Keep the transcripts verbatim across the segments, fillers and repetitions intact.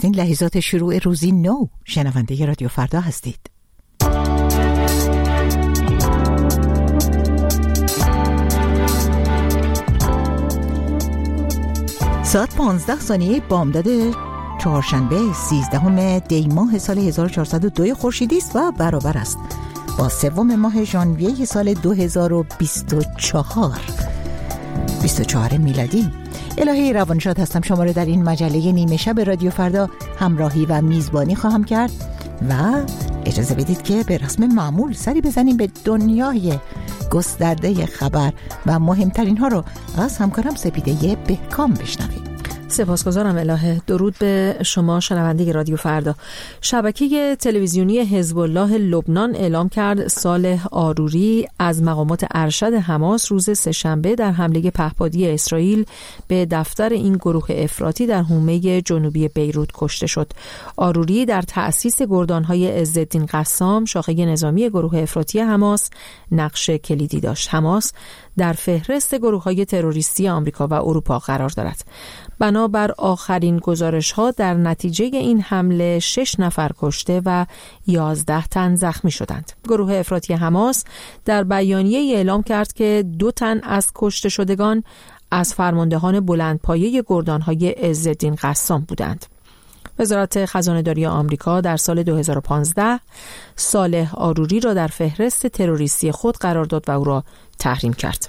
این لحظات شروع روزی نو، شنونده رادیو فردا هستید. ساعت پانزده ثانیه بامداد چهارشنبه سیزدهم دی ماه سال هزار و چهارصد و دو خورشیدی است و برابر است با سوم ماه ژانویه سال دو هزار و بیست و چهار بیست و چهار میلادی. الهی روانشاد هستم. شما رو در این مجله نیمه شب رادیو فردا همراهی و میزبانی خواهم کرد و اجازه بدید که به رسم معمول سری بزنیم به دنیای گسترده خبر و مهمترین ها رو از همکارم سپیده بهکام بشنویم. سپاسگزارم الهه. درود به شما شنونده رادیو فردا. شبکه تلویزیونی حزب الله لبنان اعلام کرد صالح آروری از مقامات ارشد حماس روز سه‌شنبه در حمله پهپادی اسرائیل به دفتر این گروه افراطی در حومه جنوبی بیروت کشته شد. آروری در تأسیس گردانهای عزالدین قسام، شاخه نظامی گروه افراطی حماس، نقش کلیدی داشت. حماس در فهرست گروه‌های تروریستی آمریکا و اروپا قرار دارد. بنابر آخرین گزارش‌ها در نتیجه این حمله شش نفر کشته و یازده تن زخمی شدند. گروه افراطی حماس در بیانیه اعلام کرد که دو تن از کشته شدگان از فرماندهان بلندپایه گردانهای عزالدین قسام بودند. وزارت خزانه‌داری آمریکا در سال دو هزار و پانزده صالح آروری را در فهرست تروریستی خود قرار داد و او را تحریم کرد.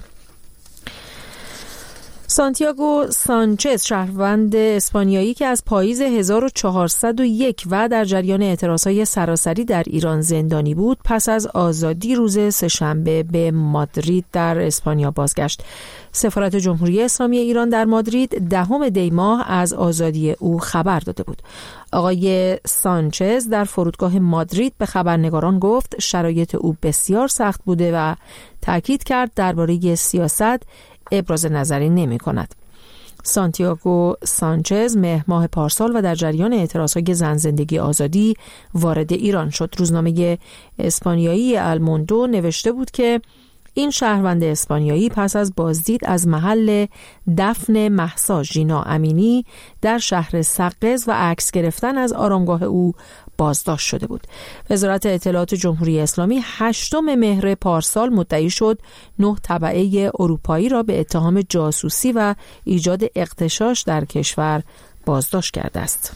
سانتیاگو سانچز، شهروند اسپانیایی که از پاییز هزار و چهارصد و یک و در جریان اعتراضهای سراسری در ایران زندانی بود، پس از آزادی روز سه‌شنبه به مادرید در اسپانیا بازگشت. سفارت جمهوری اسلامی ایران در مادرید دهم دی ماه از آزادی او خبر داده بود. آقای سانچز در فرودگاه مادرید به خبرنگاران گفت شرایط او بسیار سخت بوده و تاکید کرد درباره سیاست ابراز نظری نمی کند. سانتیاگو سانچز مهر ماه پارسال و در جریان اعتراضهای زن زندگی آزادی وارد ایران شد. روزنامه اسپانیایی الموندو نوشته بود که این شهروند اسپانیایی پس از بازدید از محل دفن مهسا ژینا امینی در شهر سقز و عکس گرفتن از آرامگاه او بازداشت شده بود. وزارت اطلاعات جمهوری اسلامی هشتم مهر پارسال مدعی شد نه تبعه اروپایی را به اتهام جاسوسی و ایجاد اغتشاش در کشور بازداشت کرده است.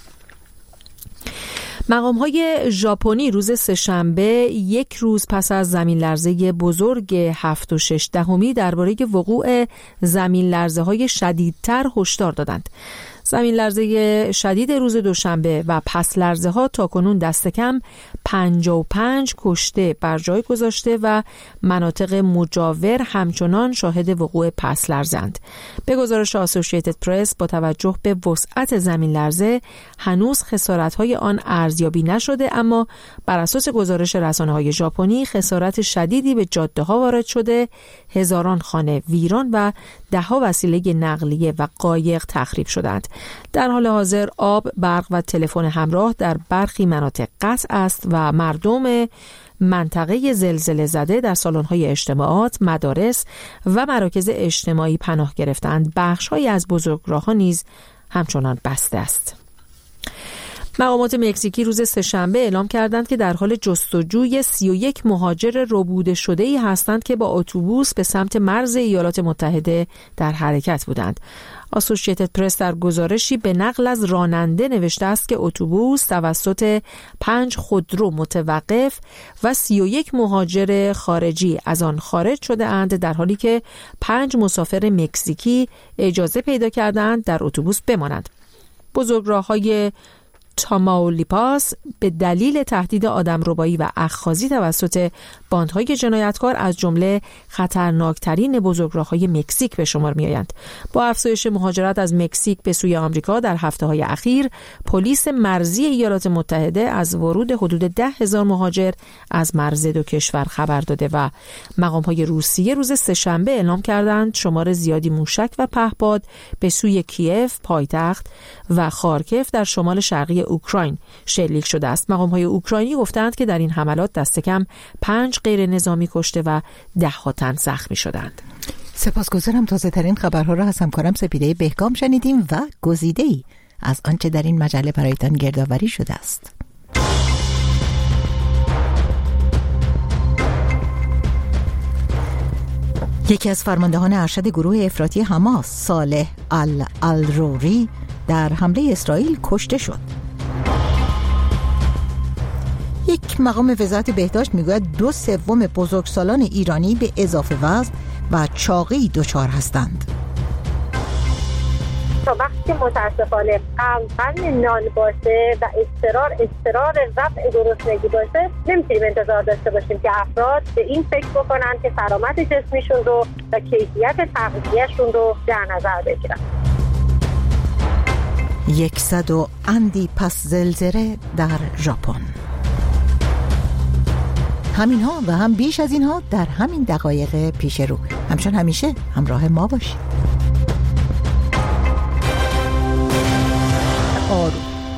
مقام‌های ژاپنی روز سه‌شنبه یک روز پس از زمین لرزه بزرگ هفت و شش دهمی درباره وقوع زمین لرزه‌های شدیدتر هشدار دادند. زمین لرزه شدید روز دوشنبه و پس لرزه ها تاکنون دست کم پنجاه و پنج کشته بر جای گذاشته و مناطق مجاور همچنان شاهد وقوع پس لرزند. به گزارش آسوشییتد پرس با توجه به وسعت زمین لرزه هنوز خسارت‌های آن ارزیابی نشده، اما بر اساس گزارش رسانه‌های ژاپنی خسارت شدیدی به جاده‌ها وارد شده، هزاران خانه ویران و ده‌ها وسیله نقلیه و قایق تخریب شدند. در حال حاضر آب، برق و تلفن همراه در برخی مناطق قطع است و مردم منطقه زلزله زده در سالن‌های اجتماعات، مدارس و مراکز اجتماعی پناه گرفتند. بخش‌هایی از بزرگراه‌ها نیز همچنان بسته است. مقامات مکزیکی روز سه‌شنبه اعلام کردند که در حال جستجوی سی و یک مهاجر ربوده شده‌ای هستند که با اتوبوس به سمت مرز ایالات متحده در حرکت بودند. آسوشییتد پرس در گزارشی به نقل از راننده نوشته است که اتوبوس توسط پنج خودرو متوقف و سی و یک مهاجر خارجی از آن خارج شده اند، در حالی که پنج مسافر مکزیکی اجازه پیدا کردند در اتوبوس بمانند. بزرگراه‌های تاماولیپاس به دلیل تهدید آدمربایی و اخاذی توسط باندهای جنایتکار از جمله خطرناکترین بزرگراه‌های مکزیک به شمار می‌آیند. با افزایش مهاجرت از مکزیک به سوی آمریکا در هفته‌های اخیر، پلیس مرزی ایالات متحده از ورود حدود ده هزار مهاجر از مرز دو کشور خبر داده و مقام‌های روسیه روز سه‌شنبه اعلام کردند شمار زیادی موشک و پهپاد به سوی کیف پایتخت و خارکف در شمال شرقی اوکراین شلیک شده است. مقام‌های اوکراینی گفتند که در این حملات دست کم پنج غیر نظامی کشته و ده ها تن زخمی شدند. سپاسگزارم. تازه ترین خبرها را از همکارم سپیده بهکام شنیدیم و گزیده‌ای از آنچه در این مجله برایتان گردآوری شده است. یکی از فرماندهان ارشد گروه افراطی حماس، صالح العاروری، در حمله اسرائیل کشته شد. یک مقام وزارت بهداشت میگوید دو سوم بزرگسالان ایرانی به اضافه وزن و چاقی دچار هستند. وقتی که متاسفانه قند نان باشه و اضطرار اضطرار رفع گرسنگی باشه، نمیتونیم انتظار داشته باشیم که افراد به این فکر بکنن که سلامت جسمیشون رو و کیفیت تغذیه‌شون رو در نظر بگیرن. یکصد و اندی پس زلزله در ژاپن. همین ها و هم بیش از اینها در همین دقایق پیش رو. همچون همیشه همراه ما باشید. آرو.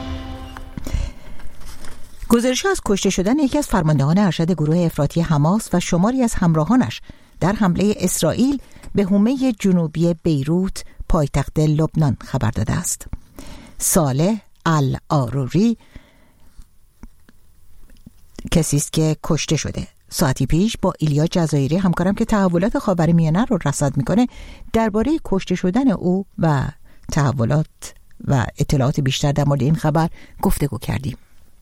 گزارش از کشته شدن یکی از فرماندهان ارشد گروه افراطی حماس و شماری از همراهانش در حمله اسرائیل به حومه جنوبی بیروت پایتخت لبنان خبر داده است. صالح العاروری کسی است که کشته شده. ساعتی پیش با ایلیا جزایری همکارم که تحولات خاورمیانه رو رصد میکنه درباره کشته شدن او و تحولات و اطلاعات بیشتر در مورد این خبر گفتگو کردیم.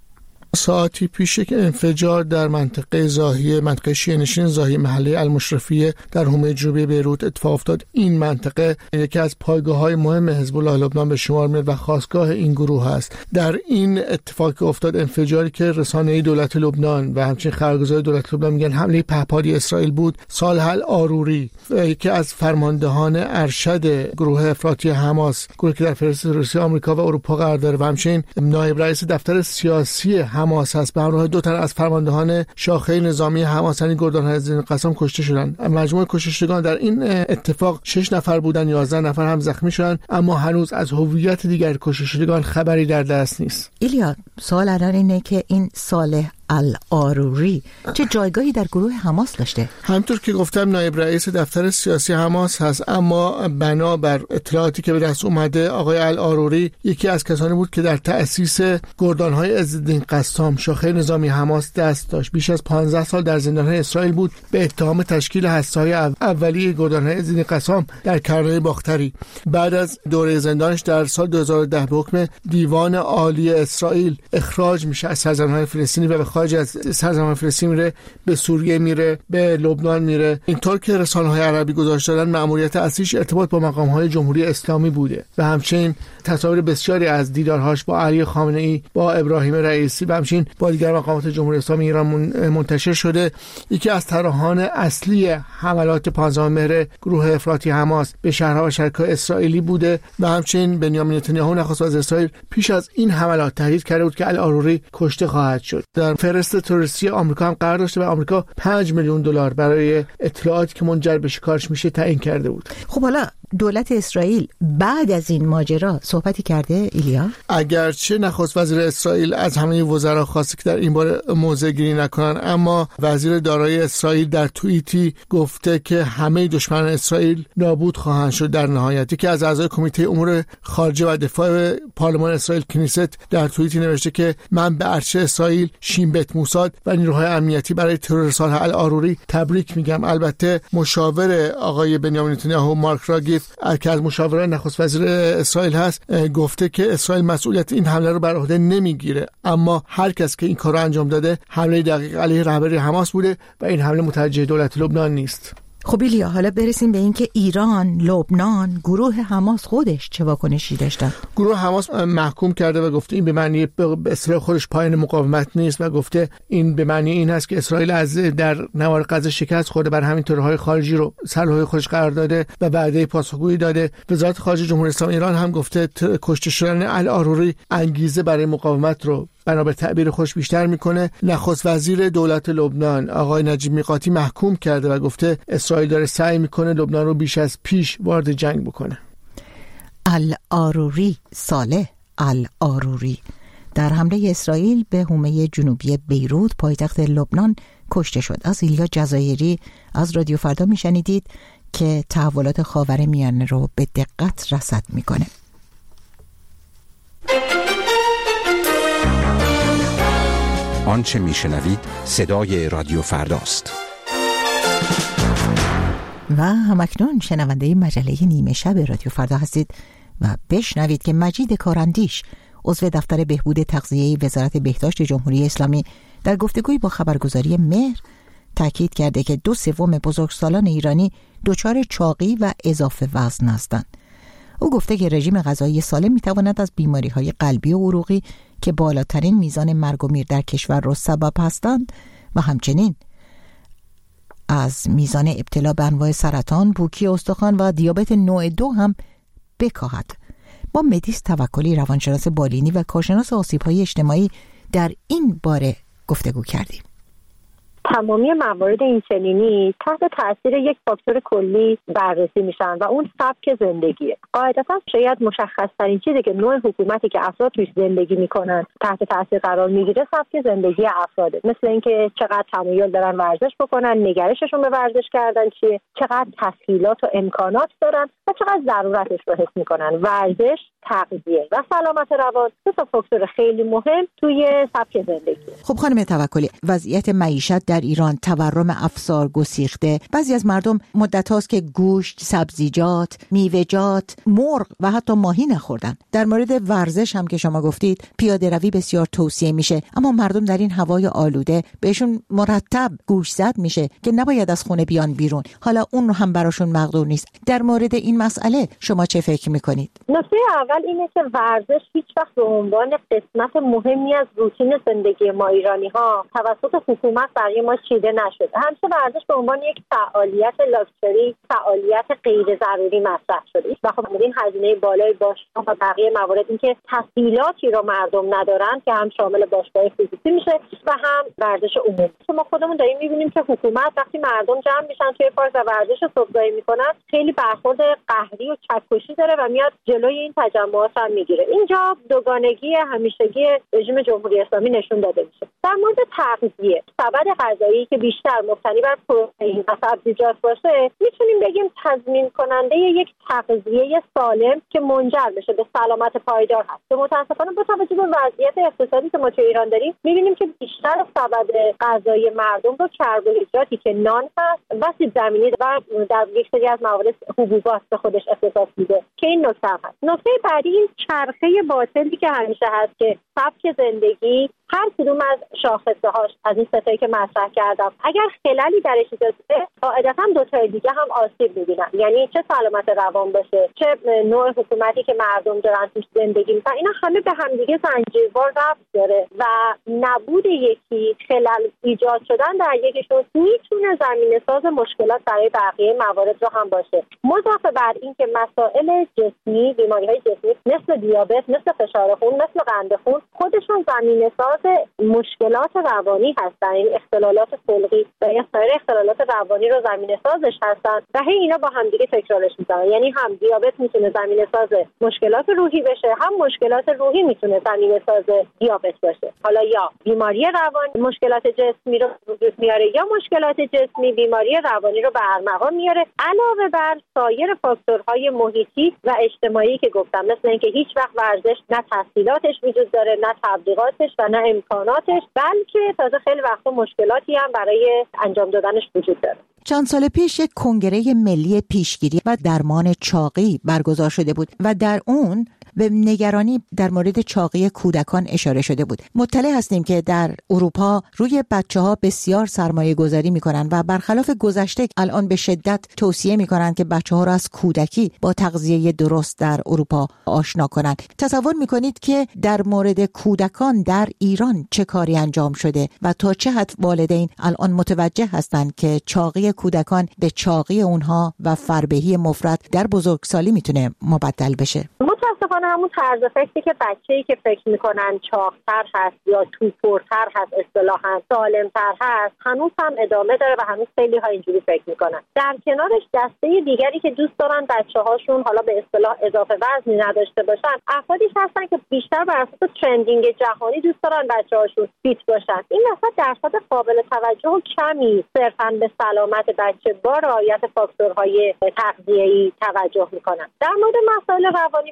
ساعتی پیش که انفجار در منطقه زاهیه منطقه شیعه‌نشین زاهیه محله المشرفیه در حومه جنوبی بیروت اتفاق افتاد. این منطقه یکی از پایگاه‌های مهم حزب الله لبنان به شمار میاد و خاستگاه این گروه است. در این اتفاق که افتاد، انفجاری که رسانه‌ای دولت لبنان و همچنین خبرگزاری دولت لبنان میگن حمله پهپادی اسرائیل بود، صالح العاروری یکی از فرماندهان ارشد گروه افراطی حماس، گروهی که در فهرست روسیه، آمریکا و اروپا قرار داره و همچنین نایب رئیس دفتر سیاسی حماس هست، به همراه دو تن از فرماندهان شاخه نظامی حماس یعنی گردان عزیزالدین قسام کشته شدند. مجموع کشته شدگان در این اتفاق شش نفر بودند، یازده نفر هم زخمی شدند، اما هنوز از هویت دیگر کشته شدگان خبری در دست نیست. ایلیا، سوال الان اینه که این صالح العاروری چه جایگاهی در گروه حماس داشته؟ همطور که گفتم نایب رئیس دفتر سیاسی حماس هست، اما بنابر اطلاعاتی که به دست اومده آقای العاروری یکی از کسانی بود که در تأسیس گردان‌های عزیزالدین قسام شاخه نظامی حماس دست داشت. بیش از پانزده سال در زندان‌های اسرائیل بود به اتهام تشکیل هسته‌های اولیه گردان‌های عزیزالدین قسام در کرانه باختری. بعد از دوره زندانش در سال دو هزار و ده به حکم دیوان عالی اسرائیل اخراج میشه از سرزمین‌های فلسطینی و به خارج از سرزمین فلسطین میره، به سوریه میره، به لبنان میره. اینطور که رسانه‌های عربی گزارش دادن مأموریت اصلیش ارتباط با مقام‌های جمهوری اسلامی بوده و همچنین تصاویر بسیاری از دیدارهاش با علی خامنه‌ای، با ابراهیم رئیسی و همچنین با دیگر مقامات جمهوری اسلامی ایران منتشر شده. یکی از طراحان اصلی حملات پانزدهم مهر گروه افراطی حماس به شهرها و شرکای اسرائیلی بوده و همچنین بنیامین نتانیاهو نخست وزیر اسرائیل پیش از این حملات تهدید کرده بود که العاروری کشته خواهد شد. در فهرست تروریستی آمریکا هم قرار داشته و آمریکا پنج میلیون دلار برای اطلاعاتی که منجر به شکارش میشه تعیین کرده بود. خب حالا دولت اسرائیل بعد از این ماجرا صحبتی کرده ایلیا؟ اگرچه نخست وزیر اسرائیل از همه وزرا خواسته که در این باره موضع گیری نکنن، اما وزیر دارایی اسرائیل در توییتی گفته که همه دشمنان اسرائیل نابود خواهند شد. در نهایتی که از اعضای کمیته امور خارجه و دفاع پارلمان اسرائیل کنیست در توییتی نوشته که من به ارتش اسرائیل، شین بت موساد و نیروهای امنیتی برای ترور صالح العاروری تبریک میگم. البته مشاور آقای بنیامین نتانیاهو مارک راگیف که از مشاوران نخست وزیر اسرائیل هست گفته که اسرائیل مسئولیت این حمله رو بر عهده نمیگیره، اما هر کس که این کار رو انجام داده حمله دقیق علیه رهبری حماس بوده و این حمله متوجه دولت لبنان نیست. خب ایلیا، حالا برسیم به این که ایران، لبنان، گروه حماس خودش چه واکنشی داشتن؟ گروه حماس محکوم کرده و گفته این به معنی به اصطلاح خودش پایان مقاومت نیست و گفته این به معنی این هست که اسرائیل از در نوار غزه شکست خورده، بر همین تورهای خارجی رو سلاح خودش قرار داده و وعده پاسخگویی داده. وزارت خارجه جمهوری اسلامی ایران هم گفته کشته شدن العاروری انگیزه برای مقاومت رو بنابر تعبیر خودش بیشتر میکنه. نخست وزیر دولت لبنان آقای نجیب میقاتی محکوم کرده و گفته اسرائیل داره سعی میکنه لبنان رو بیش از پیش وارد جنگ بکنه. العاروری، صالح العاروری، در حمله اسرائیل به حومه جنوبی بیروت پایتخت لبنان کشته شد. از ایلیا جزایری از رادیو فردا میشنیدید که تحولات خاورمیانه رو به دقت رصد میکنه. آنچه میشنوید صدای رادیو فرداست. و همکنون شنونده مجله نیمه شب رادیو فردا هستید و بشنوید که مجید کاراندیش، عضو دفتر بهبود تغذیه وزارت بهداشت جمهوری اسلامی، در گفتگویی با خبرگزاری مهر تاکید کرده که دو سوم بزرگسالان ایرانی دچار چاقی و اضافه وزن هستند. او گفته که رژیم غذایی سالم میتواند از بیماری‌های قلبی و عروقی که بالاترین میزان مرگ و میر در کشور را سبب هستند و همچنین از میزان ابتلا به انواع سرطان، پوکی استخوان و دیابت نوع دو هم بکاهد. با مهدیس توکلی، روانشناس بالینی و کارشناس آسیب‌های اجتماعی، در این باره گفتگو کردیم. تمامی موارد اینچنینی تحت تاثیر یک فاکتور کلی بررسی میشن و اون سبک زندگیه. قاعدتا شاید مشخص ترین چیزی که نوع حکومتی که افراد توش زندگی میکنن تحت تاثیر قرار میگیره سبک زندگی افراده. مثل اینکه چقدر تمایل دارن ورزش بکنن، نگرششون به ورزش کردن چیه، چقدر تسهیلات و امکانات دارن و چقدر ضرورتش رو حس میکنن. ورزش، تغذیه و سلامت روان دو تا فاکتور خیلی مهم توی سبک زندگی. خب خانم توکلی، وضعیت معیشت در ایران تورم افسار گسیخته. بعضی از مردم مدت هاست که گوشت، سبزیجات، میوه‌جات، مرغ و حتی ماهی نخوردن. در مورد ورزش هم که شما گفتید پیاده روی بسیار توصیه میشه، اما مردم در این هوای آلوده بهشون مرتب گوش زد میشه که نباید از خونه بیان بیرون. حالا اون هم براشون مقدور نیست. در مورد این مسئله شما چه فکر میکنید؟ نکته اول اینه که ورزش هیچ وقت به عنوان قسمت مهمی از روتین زندگی ما ایرانی ها توسط حکومت برای ما چیده نشده. همیشه ورزش به عنوان یک فعالیت لاکچری، فعالیت غیر ضروری مطرح شده. و خب این هزینه بالای باشگاه و بقیه موارد، این که تسهیلاتی رو مردم ندارن که هم شامل باشگاه خصوصی میشه و هم ورزش عمومی. ما خودمون داریم میبینیم که حکومت وقتی مردم جمع میشن توی پارک و ورزش صبحگاهی میکنن، خیلی برخورد قهری و چکشی داره و میاد جلوی این تجمعات هم میگیره. اینجا دوگانگی همیشگی رژیم جمهوری اسلامی نشون داده میشه. در مورد تغذیه، سبد غذایی که بیشتر مبتنی بر پروتئین و سبزیجات باشه، میتونیم بگیم تضمین کننده یک تغذیه سالم که منجر بشه به سلامت پایدار هست. که متاسفانه با توجه به وضعیت اقتصادی که ما تو ایران داریم، میبینیم که بیشتر سبد غذایی مردم رو کربوهیدراتی که نان هست و سیب زمینی و در یک سری از موارد حبوبات به خودش اختصاص میده که این نکته هست. نکته بعدی این چرخه باطلی که همیشه هست که سبک زندگی هر کدوم از شاخصه‌هاش از این ستایی که مطرح کردم اگر خلالی درش ایجاد بشه، قاعدتاً دو تای دیگه هم آسیب می‌بینن. یعنی چه سلامت روان باشه، چه نوع حکومتی که مردم دارن توش زندگی می‌کنن، اینا همه به هم دیگه زنجیروار ربط داره و نبود یکی، خلل ایجاد شدن در یکیشون میتونه زمینه‌ساز مشکلات برای بقیه موارد رو هم باشه. مضافه بر این که مسائل جسمی، بیماری‌های جسمی مثل دیابت، مثل فشار خون، مثل قند خون خودشون زمینه‌ساز مشکلات روانی هستن. این اختلالات خلقی و یا سایر اختلالات روانی رو زمینه سازش هستن و هی اینا با هم دیگه تکرارش میشن. یعنی هم دیابت میتونه زمینه ساز مشکلات روحی بشه، هم مشکلات روحی میتونه زمینه ساز دیابت باشه. حالا یا بیماری روان مشکلات جسمی رو وجود میاره یا مشکلات جسمی بیماری روانی رو به ارمغان میاره، علاوه بر سایر فاکتورهای محیطی و اجتماعی که گفتم، مثل اینکه هیچ وقت ورزش نه تسهیلاتش وجود داره، نه تبلیغاتش و نه امکاناتش، بلکه تازه خیلی وقتا مشکلاتی هم برای انجام دادنش وجود داره. چند سال پیش یک کنگره ملی پیشگیری و درمان چاقی برگزار شده بود و در اون به نگرانی در مورد چاقی کودکان اشاره شده بود. مطلع هستیم که در اروپا روی بچه‌ها بسیار سرمایه گذاری می‌کنند و برخلاف گذشته الان به شدت توصیه می‌کنند که بچه‌ها را از کودکی با تغذیه درست در اروپا آشنا کنند. تصور می‌کنید که در مورد کودکان در ایران چه کاری انجام شده و تا چه حد والدین الان متوجه هستند که چاقی کودکان به چاقی اونها و فربهی مفرط در بزرگسالی میتونه مبدل بشه؟ متاسفانه همون طرز فکری که بچه‌ای که فکر میکنن چاق‌تر هست یا توپرتر هست، اصطلاحاً سالم‌تر هست، هنوز هم ادامه داره و هنوز خیلی ها اینجوری فکر میکنن. در کنارش دسته دیگری که دوست دارن بچه‌هاشون حالا به اصطلاح اضافه وزنی نداشته باشن، افرادی هستن که بیشتر بر اساس ترندینگ جهانی دوست دارن بچه‌هاشون فیت باشن. این وسط درصد قابل توجه و کمی صرفاً به سلامت بچه با رعایت فاکتورهای تغذیه‌ای توجه میکنن. در مورد مسائل روانی باید بگم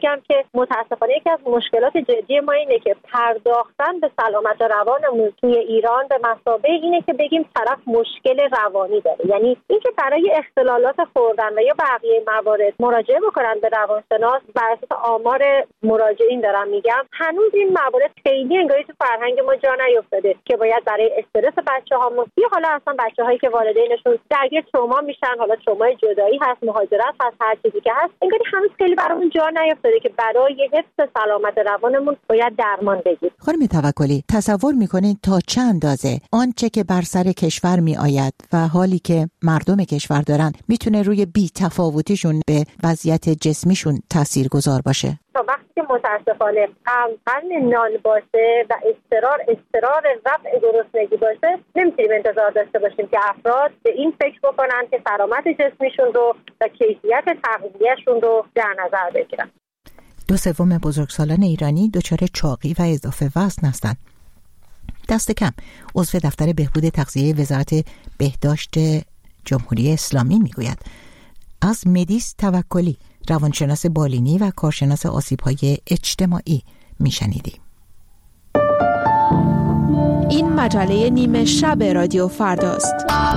بگم که متاسفانه یکی از مشکلات جدی ما اینه که پرداختن به سلامت روانمون توی ایران به مثابه اینه که بگیم طرف مشکل روانی داره. یعنی اینکه برای اختلالات خوردن و یا بقیه موارد مراجعه بکنن به روانشناس، بر اساس آمار مراجعین دارم میگم، هنوز این موارد خیلی انگاری تو فرهنگ ما جا نیفتاده که باید برای استرس بچه‌هامون یا حالا اصلا بچه‌هایی که والدینشون درگیر تروما میشن، حالا ترومای جدایی هست، مهاجرت هست، هر چیزی که هست، انگاری هنوز خیلی برامون جا نیفتاده که برای حفظ سلامت روانمون باید درمان بگیریم. خانم توکلی، تصور میکنید تا چه اندازه آنچه که بر سر کشور می آید و حالی که مردم کشور دارن میتونه روی بی‌تفاوتیشون به وضعیت جسمیشون تاثیرگذار باشه؟ تا وقتی که متاسفانه غم نان باشه و اضطرار اضطرار رفع گرسنگی باشه، نمیتونیم انتظار داشته باشیم که افراد به این فکر بکنن که سلامت جسمیشون رو و کیفیت تغذیه‌شون رو در نظر بگیرن. دو سوم بزرگسالان ایرانی دچار چاقی و اضافه وزن هستند. دست کم عضو دفتر بهبود تغذیه وزارت بهداشت جمهوری اسلامی میگوید. از مدیس توکلی، روانشناس بالینی و کارشناس آسیب‌های اجتماعی میشنیدیم. این مجله نیمه شب رادیو فرداست.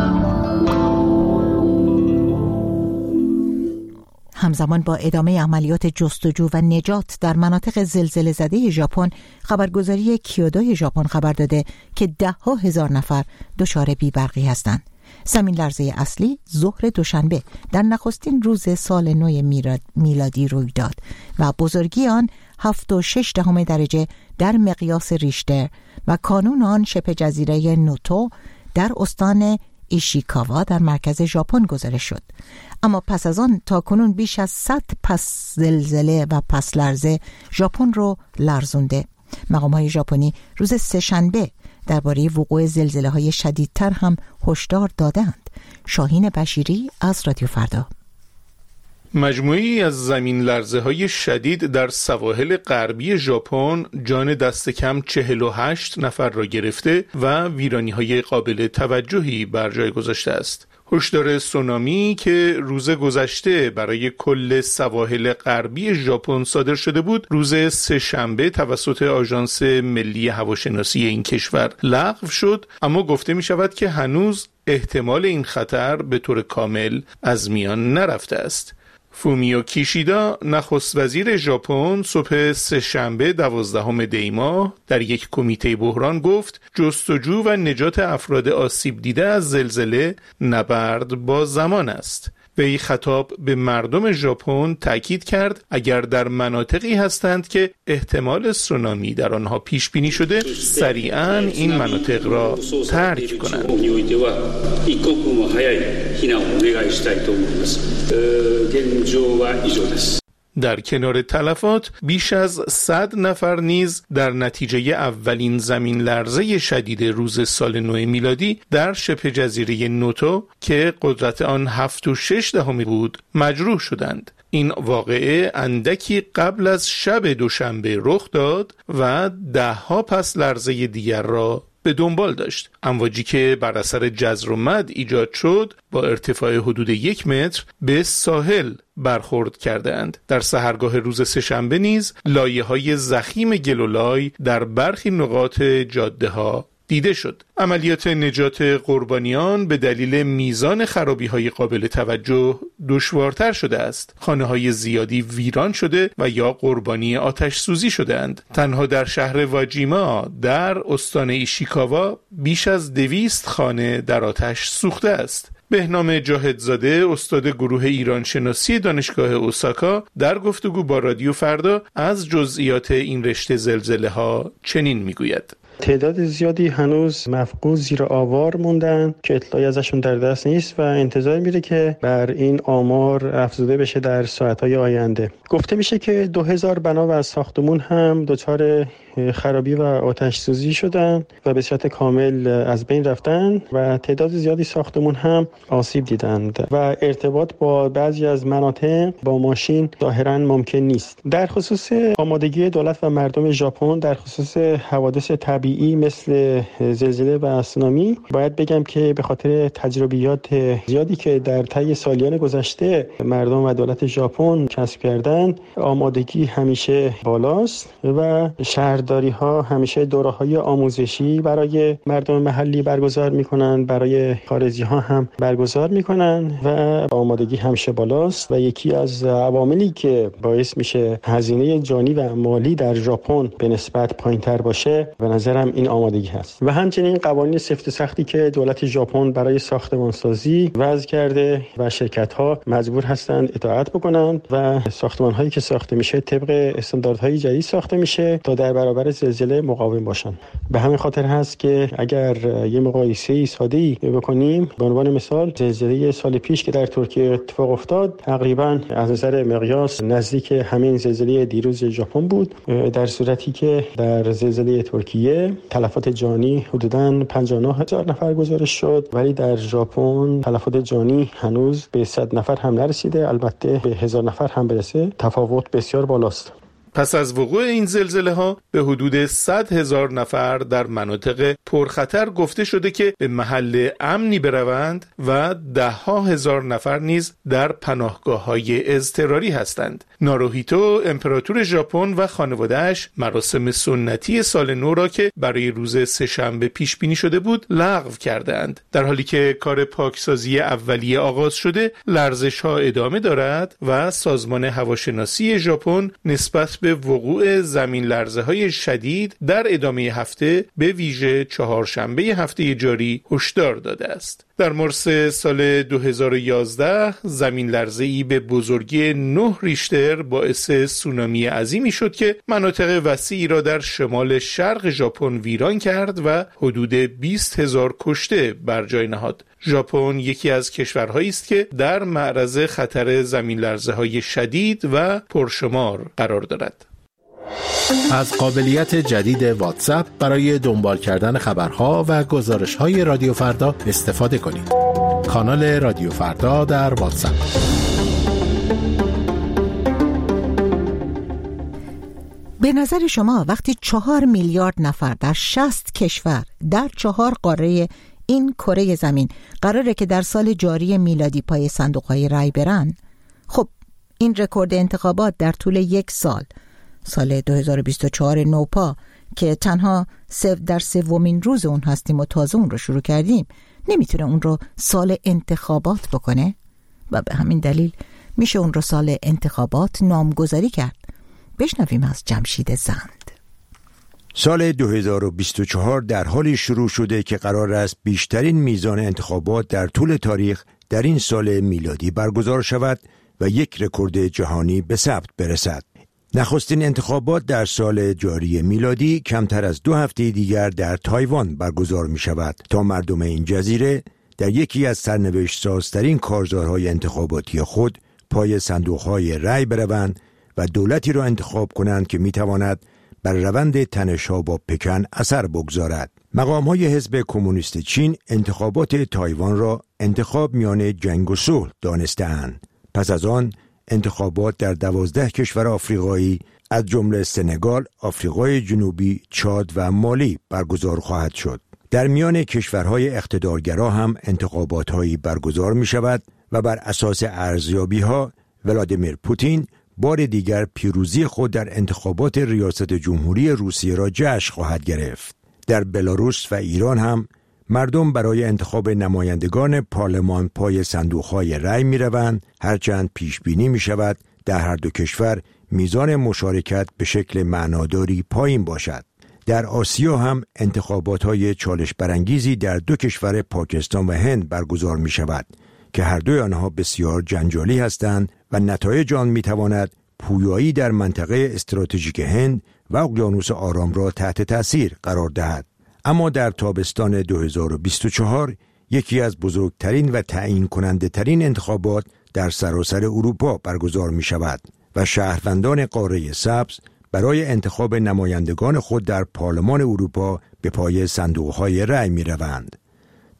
همزمان با ادامه عملیات جستجو و نجات در مناطق زلزله زده ژاپن، خبرگزاری کیودو ژاپن خبر داده که ده ها هزار نفر دچار بی‌برقی هستند. زمین لرزه اصلی ظهر دوشنبه در نخستین روز سال نو میلادی روی داد و بزرگی آن هفت و شش دهم درجه در مقیاس ریشتر و کانون آن شبه جزیره نوتو در استان ایشیکاوا در مرکز ژاپن گزارش شد. اما پس از آن تا کنون بیش از صد پس زلزله و پس لرزه ژاپن رو لرزونده. مقام‌های ژاپنی روز سه‌شنبه درباره وقوع زلزله‌های شدیدتر هم هشدار دادند. شاهین بشیری از رادیو فردا. مجموعی از زمین لرزه های شدید در سواحل غربی ژاپن جان دست کم چهل و هشت نفر را گرفته و ویرانی های قابل توجهی بر جای گذاشته است. هشدار سونامی که روز گذشته برای کل سواحل غربی ژاپن صادر شده بود، روز سه‌شنبه توسط آژانس ملی هواشناسی این کشور لغو شد، اما گفته می شود که هنوز احتمال این خطر به طور کامل از میان نرفته است. فومیو کیشیدا، نخست وزیر ژاپن، صبح سه‌شنبه دوازدهم دی ماه در یک کمیته بحران گفت جستجو و نجات افراد آسیب دیده از زلزله نبرد با زمان است. وی خطاب به مردم ژاپن تاکید کرد اگر در مناطقی هستند که احتمال سونامی در آنها پیش بینی شده، سریعاً این مناطق را ترک کنند. در کنار تلفات، بیش از صد نفر نیز در نتیجه اولین زمین لرزه شدید روز سال نو میلادی در شبه جزیره نوتو که قدرت آن هفت و شش دهمی بود مجروح شدند. این واقعه اندکی قبل از شب دوشنبه رخ داد و ده ها پس لرزه دیگر را به دنبال داشت. امواجی که بر اثر جزر و مد ایجاد شد با ارتفاع حدود یک متر به ساحل برخورد کردند. در سحرگاه روز سه‌شنبه نیز لایه‌های ضخیم گل و لای در برخی نقاط جاده ها دیده شد. عملیات نجات قربانیان به دلیل میزان خرابی‌های قابل توجه دشوارتر شده است. خانه‌های زیادی ویران شده و یا قربانی آتش سوزی شدند. تنها در شهر واجیما در استان ایشیکاوا بیش از دویست خانه در آتش سوخته است. بهنام جاهدزاده، استاد گروه ایران شناسی دانشگاه اوساکا، در گفتگو با رادیو فردا از جزئیات این رشته زلزله ها چنین میگوید: تعداد زیادی هنوز مفقود زیر آوار موندن که اطلاعی ازشون در دست نیست و انتظار میره که بر این آمار افزوده بشه در ساعتهای آینده. گفته میشه که دو هزار بنا و ساختمون هم دچار خرابی و آتش سوزی شدن و به صورت کامل از بین رفتن و تعداد زیادی ساختمون هم آسیب دیدند و ارتباط با بعضی از مناطق با ماشین ظاهراً ممکن نیست. در خصوص آمادگی دولت و مردم ژاپن در خصوص حوادث طبیعی مثل زلزله و سونامی، باید بگم که به خاطر تجربیات زیادی که در طی سالیان گذشته مردم و دولت ژاپن کسب کردند، آمادگی همیشه بالاست و شهرداری ها همیشه دوره‌های آموزشی برای مردم محلی برگزار میکنن، برای خارجی ها هم برگزار میکنن و آمادگی همیشه بالاست و یکی از عواملی که باعث میشه هزینه جانی و مالی در ژاپن به نسبت پایین‌تر باشه به نظرم این آمادگی هست. و همچنین قوانین سفت و سختی که دولت ژاپن برای ساختمانسازی وضع کرده و شرکت‌ها مجبور هستند اطاعت بکنند و ساختمان‌هایی که ساخته میشه طبق استانداردهای جدید ساخته میشه تا در برابر زلزله مقاوم باشن. به همین خاطر هست که اگر یه مقایسه ساده‌ای بکنیم، به عنوان مثال زلزله سال پیش که در ترکیه اتفاق افتاد تقریباً از نظر مقیاس نزدیک همین زلزله دیروز ژاپن بود، در صورتی که در زلزله ترکیه تلفات جانی حدوداً پنجاه و نه هزار نفر گزارش شد، ولی در ژاپن تلفات جانی هنوز به صد نفر هم نرسیده، البته به هزار نفر هم برسه. تفاوت بسیار بالاست. پس از وقوع این زلزله ها به حدود صد هزار نفر در مناطق پرخطر گفته شده که به محل امنی بروند و ده ها هزار نفر نیز در پناهگاه های اضطراری هستند. ناروهیتو امپراتور ژاپن و خانواده‌اش مراسم سنتی سال نو را که برای روز سه‌شنبه پیش بینی شده بود لغو کردند. در حالی که کار پاکسازی اولیه آغاز شده، لرزش ها ادامه دارد و سازمان هواشناسی ژاپن نسبت به وقوع زمین لرزه های شدید در ادامه هفته به ویژه چهارشنبه هفته جاری هشدار داده است. در مارس سال دو هزار و یازده زمین لرزه‌ای به بزرگی نه ریشتر باعث سونامی عظیمی شد که مناطق وسیعی را در شمال شرق ژاپن ویران کرد و حدود بیست هزار کشته بر جای نهاد. ژاپن یکی از کشورهایی است که در معرض خطر زمین لرزه‌های شدید و پرشمار قرار دارد. از قابلیت جدید واتساپ برای دنبال کردن خبرها و گزارش‌های رادیو فردا استفاده کنید. کانال رادیو فردا در واتساپ. به نظر شما وقتی چهار میلیارد نفر در شصت کشور در چهار قاره این کره زمین قراره که در سال جاری میلادی پای صندوق‌های رای برن، خب این رکورد انتخابات در طول یک سال، سال دو هزار و بیست و چهار نوپا که تنها سو در سومین روز اون هستیم و تازه اون رو شروع کردیم، نمیتونه اون رو سال انتخابات بکنه و به همین دلیل میشه اون رو سال انتخابات نامگذاری کرد. بشنویم از جمشید زند. سال دو هزار و بیست و چهار در حالی شروع شده که قرار است بیشترین میزان انتخابات در طول تاریخ در این سال میلادی برگزار شود و یک رکورد جهانی به ثبت برسد. نخستین انتخابات در سال جاری میلادی کمتر از دو هفته دیگر در تایوان برگزار می شود تا مردم این جزیره در یکی از سرنوشت سازترین کارزارهای انتخاباتی خود پای صندوقهای رای بروند و دولتی را انتخاب کنند که می تواند بر روند تنش‌ها با پکن اثر بگذارد. مقام‌های حزب کمونیست چین انتخابات تایوان را انتخاب میان جنگ و صلح دانسته‌اند. پس از آن انتخابات در دوازده کشور آفریقایی از جمله سنگال، آفریقای جنوبی، چاد و مالی برگزار خواهد شد. در میان کشورهای اقتدارگرا هم انتخابات‌هایی برگزار می‌شود و بر اساس ارزیابی‌ها ولادیمیر پوتین بار دیگر پیروزی خود در انتخابات ریاست جمهوری روسیه را جشن خواهد گرفت. در بلاروس و ایران هم مردم برای انتخاب نمایندگان پارلمان پای صندوق‌های رأی می‌روند، هرچند پیش بینی می‌شود در هر دو کشور میزان مشارکت به شکل معناداری پایین باشد. در آسیا هم انتخابات‌های چالش برانگیزی در دو کشور پاکستان و هند برگزار می‌شود که هر دوی آنها بسیار جنجالی هستند و نتایج آن می‌تواند پویایی در منطقه استراتژیک هند و اقیانوس آرام را تحت تأثیر قرار دهد. اما در تابستان دو هزار و بیست و چهار یکی از بزرگترین و تعیین کننده ترین انتخابات در سراسر اروپا برگزار می شود و شهروندان قاره سبز برای انتخاب نمایندگان خود در پارلمان اروپا به پای صندوق‌های رأی می روند.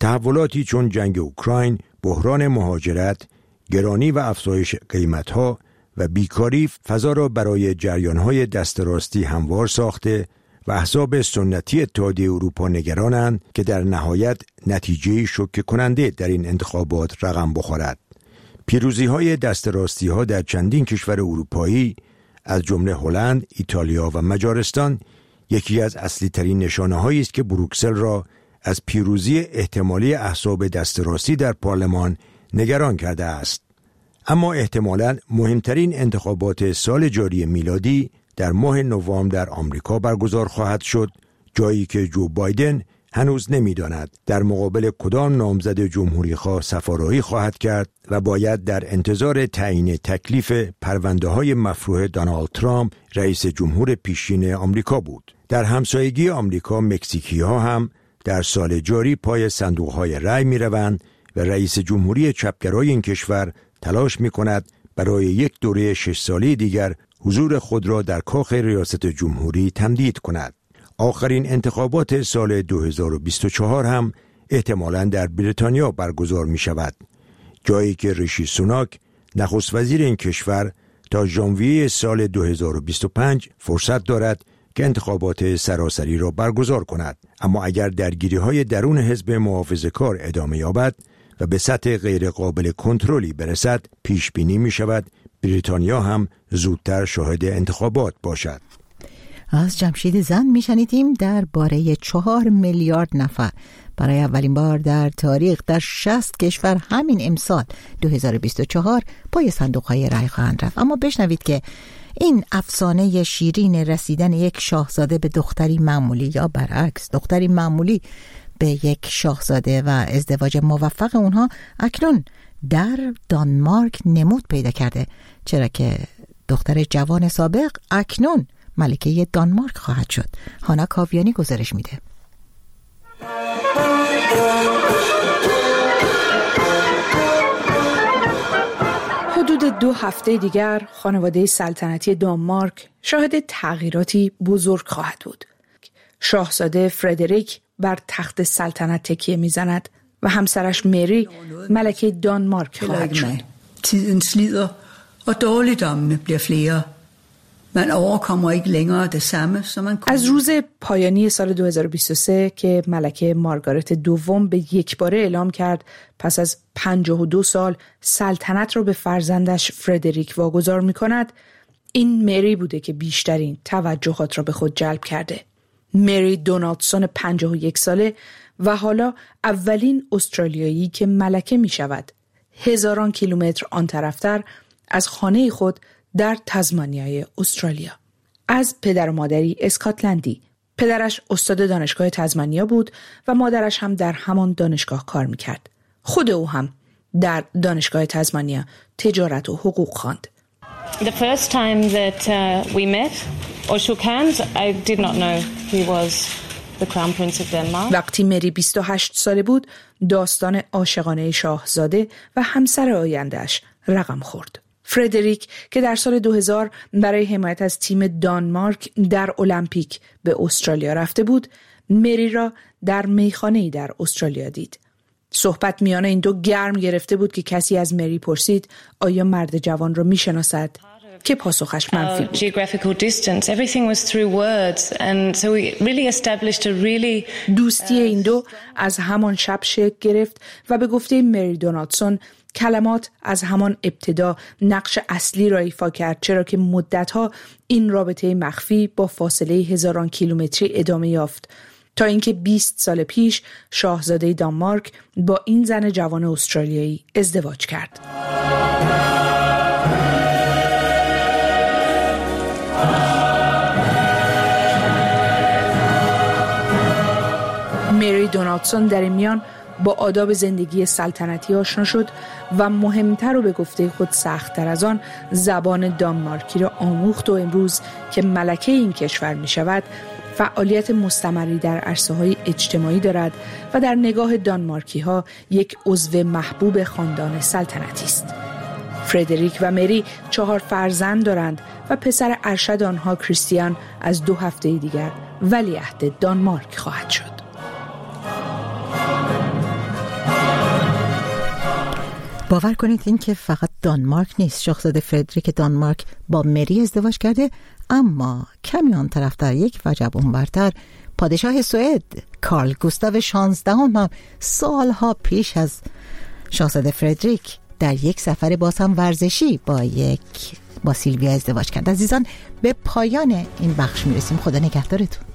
تحولاتی چون جنگ اوکراین، بحران مهاجرت، گرانی و افزایش قیمت‌ها و بیکاری فضا را برای جریان‌های دست راستی هموار ساخته و احزاب سنتی اتحادیه اروپا نگرانند که در نهایت نتیجه شوکه کننده در این انتخابات رقم بخورد. پیروزی‌های دست راستی‌ها در چندین کشور اروپایی از جمله هلند، ایتالیا و مجارستان یکی از اصلی ترین نشانه‌هایی است که بروکسل را از پیروزی احتمالی احزاب دست راستی در پارلمان نگران کرده است. اما احتمالاً مهمترین انتخابات سال جاری میلادی در ماه نوامبر در آمریکا برگزار خواهد شد، جایی که جو بایدن هنوز نمی‌داند در مقابل کدام نامزد جمهوری‌خواه سفارایی خواهد کرد و باید در انتظار تعیین تکلیف پرونده‌های مفروح دونالد ترامپ رئیس جمهور پیشین آمریکا بود. در همسایگی آمریکا مکزیکی‌ها هم در سال جاری پای صندوق‌های رای می‌روند و رئیس جمهوری چپگرای این کشور تلاش می‌کند برای یک دوره شش ساله دیگر حضور خود را در کاخ ریاست جمهوری تمدید کند. آخرین انتخابات سال دو هزار و بیست و چهار هم احتمالاً در بریتانیا برگزار می شود، جایی که ریشی سوناک نخست وزیر این کشور تا ژانویه سال دو هزار و بیست و پنج فرصت دارد که انتخابات سراسری را برگزار کند. اما اگر درگیری‌های درون حزب محافظه‌کار ادامه یابد و به سطح غیر قابل کنترلی برسد، پیش بینی می شود بریتانیا هم زودتر شاهد انتخابات باشد. از جمشید زند میشنیدیم در باره چهار میلیارد نفر برای اولین بار در تاریخ در شصت کشور همین امسال دو هزار و بیست و چهار پای صندوق‌های رای خواهند رفت. اما بشنوید که این افسانه شیرین رسیدن یک شاهزاده به دختری معمولی یا برعکس دختری معمولی به یک شاهزاده و ازدواج موفق اونها اکنون در دانمارک نمود پیدا کرده، چرا که دختر جوان سابق اکنون ملکه دانمارک خواهد شد. هانا کاویانی گزارش میده. حدود دو هفته دیگر خانواده سلطنتی دانمارک شاهد تغییراتی بزرگ خواهد بود. شاهزاده فردریک بر تخت سلطنت تکیه میزند و همسرش مری ملکه دانمارک خواهد شد. Tiden slider og dårligdommene bliver flere. Man overkommer ikke længere det samme som man. از روز پایانی سال دو هزار و بیست و سه که ملکه مارگارت دوم به یک باره اعلام کرد پس از پنجاه و دو سال سلطنت را به فرزندش فردریک واگذار می‌کند، این مری بوده که بیشترین توجهات را به خود جلب کرده. مری دونالدسون پنجاه و یک ساله و حالا اولین استرالیایی که ملکه می شود. هزاران کیلومتر آن طرفتر از خانه خود در تزمانیای استرالیا. از پدر و مادری اسکاتلندی. پدرش استاد دانشگاه تزمانیا بود و مادرش هم در همان دانشگاه کار می کرد. خود او هم در دانشگاه تزمانیا تجارت و حقوق خواند. The first time that uh, we met or shook hands, I did not know he was the crown prince of Denmark. وقتی مری بیست و هشت ساله بود، داستان عاشقانه شاهزاده و همسر آینده‌اش رقم خورد. فردریک که در سال دو هزار برای حمایت از تیم دانمارک در المپیک به استرالیا رفته بود، مری را در میخانه‌ای در استرالیا دید. صحبت میان این دو گرم گرفته بود که کسی از مری پرسید آیا مرد جوان را میشناسد، که پاسخش منفی بود. Geographical distance, everything was through words, and so we really established a really. دوستی این دو از همان شب شکل گرفت و به گفته مری دونالدسون کلمات از همان ابتدا نقش اصلی را ایفا کرد، چرا که مدتها این رابطه مخفی با فاصله هزاران کیلومتری ادامه یافت تا اینکه بیست سال پیش شاهزاده دانمارک با این زن جوان استرالیایی ازدواج کرد. مری دونالدسون در این میان با آداب زندگی سلطنتی آشنا شد و مهمتر و به گفته خود سخت‌تر از آن زبان دانمارکی را آموخت و امروز که ملکه این کشور می شود فعالیت مستمری در عرصه‌های اجتماعی دارد و در نگاه دانمارکی ها یک عضو محبوب خاندان سلطنتی است. فردریک و مری چهار فرزند دارند و پسر ارشد آنها کریستیان از دو هفته دیگر ولیعهد دانمارک خواهد شد. باور کنید این که فقط دانمارک نیست. شاهزاده فردریک دانمارک با مری ازدواج کرده، اما کمی آن طرف در یک وجب اونورتر پادشاه سوئد کارل گوستاو شانزدهم هم سالها پیش از شاهزاده فردریک در یک سفر باز هم ورزشی با یک با سیلویا ازدواج کرد. عزیزان به پایان این بخش میرسیم. خدا نگهدارتون.